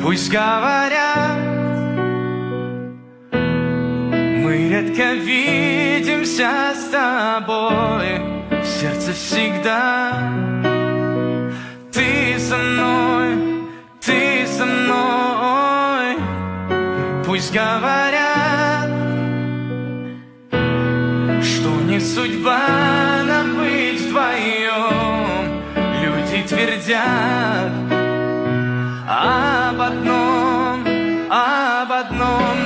Пусть говорят, мы редко видимся с тобой, в сердце всегда ты со мной, ты со мной. Пусть говорят, что не судьба нам быть вдвоем. Люди твердят об одном,